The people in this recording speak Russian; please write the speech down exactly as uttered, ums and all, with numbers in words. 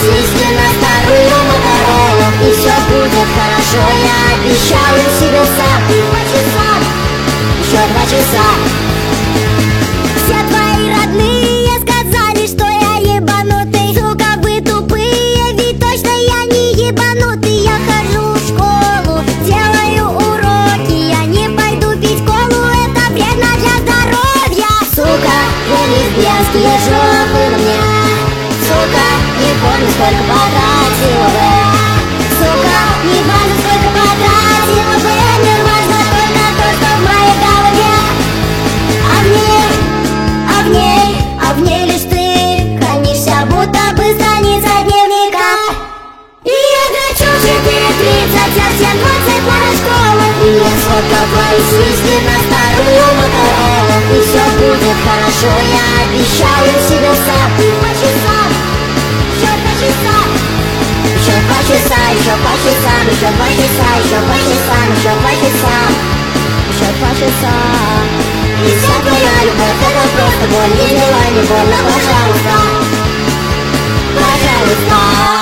свисти на старую Моторолу. И все будет хорошо, я обещаю себе сам. Два часа, еще два часа. Все твои родные сказали, что я ебанутый. Сука, вы тупые, ведь точно я не ебанутый. Я хожу в школу, делаю уроки. Я не пойду пить колу, это вредно для здоровья. Сука, вы лесбиянские жопы на меня. Сука, не помню, сколько потратила бы. Сука, не важно, сколько потратила бы. Не важно только то, что в моей голове. А в ней, а в ней, а в ней лишь ты хранишься, будто бы страница дневника. И я хочу четыре тридцать, а все двадцать пара школы. И я сфотка твои свисти на старую Моторолу. И все будет хорошо, я обещаю себе сам. Два часа, еще два часа. Еще два часа, еще два часа, еще два часа, еще два часа, еще два часа, еще два часа. И вся твоя любовь — это просто боль, не делай, не больно, пожалуйста, пожалуйста.